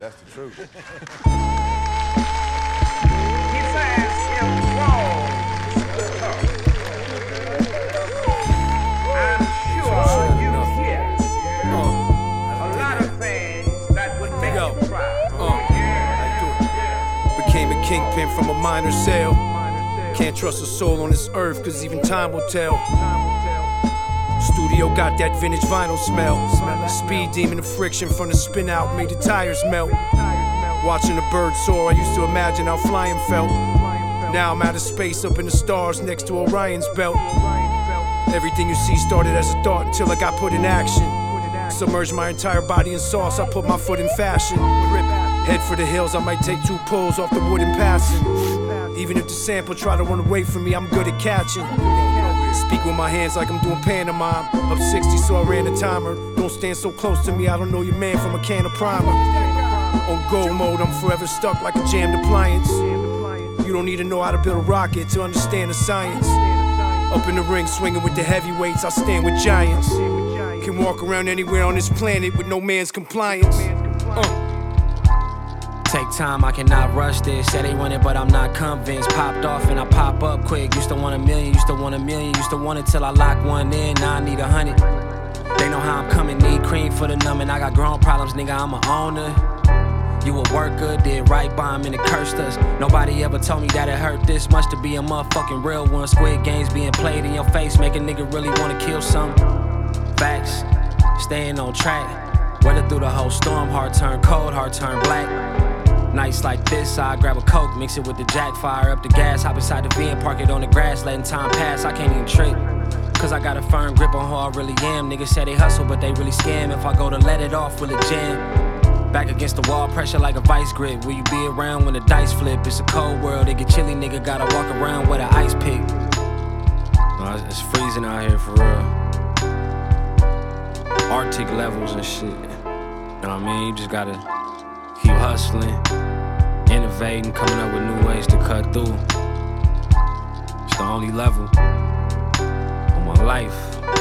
That's the truth. He says if walls could talk, I'm sure you hear a lot of things that would make you cry. Became a kingpin from a minor sale. Can't trust a soul on this earth, cause even time will tell. Studio got that vintage vinyl smell. Speed demon and friction from the spin out made the tires melt. Watching a bird soar, I used to imagine how flying felt. Now I'm out of space up in the stars next to Orion's belt. Everything you see started as a thought until I got put in action. Submerged my entire body in sauce, I put my foot in fashion. Head for the hills, I might take 2 pulls off the wood in passing. Even if the sample try to run away from me, I'm good at catching. Speak with my hands like I'm doing pantomime. Up 60, so I ran the timer. Don't stand so close to me, I don't know your man from a can of primer. On go mode, I'm forever stuck like a jammed appliance. You don't need to know how to build a rocket to understand the science. Up in the ring, swinging with the heavyweights, I stand with giants. Can walk around anywhere on this planet with no man's compliance. Take time, I cannot rush this. Said they want it, but I'm not convinced. Popped off and I pop up quick. Used to want a million, used to want a million. Used to want it till I lock one in, now I need 100. They know how I'm coming, need cream for the numbing. I got grown problems, nigga, I'm a owner. You a worker, did right by him and it cursed us. Nobody ever told me that it hurt this much to be a motherfucking real one. Squid games being played in your face, make a nigga really wanna kill something. Facts, staying on track. Weather through the whole storm, heart turn cold, heart turn black. Nights like this, I grab a Coke, mix it with the Jack, fire up the gas, hop inside the V and park it on the grass, letting time pass, I can't even trick. Cause I got a firm grip on who I really am. Niggas say they hustle, but they really scam. If I go to let it off, will it jam? Back against the wall, pressure like a vice grip. Will you be around when the dice flip? It's a cold world, it get chilly, nigga gotta walk around with an ice pick. No, it's freezing out here for real. Arctic levels and shit. You know what I mean? You just gotta keep hustling, innovating, coming up with new ways to cut through. It's the only level of my life.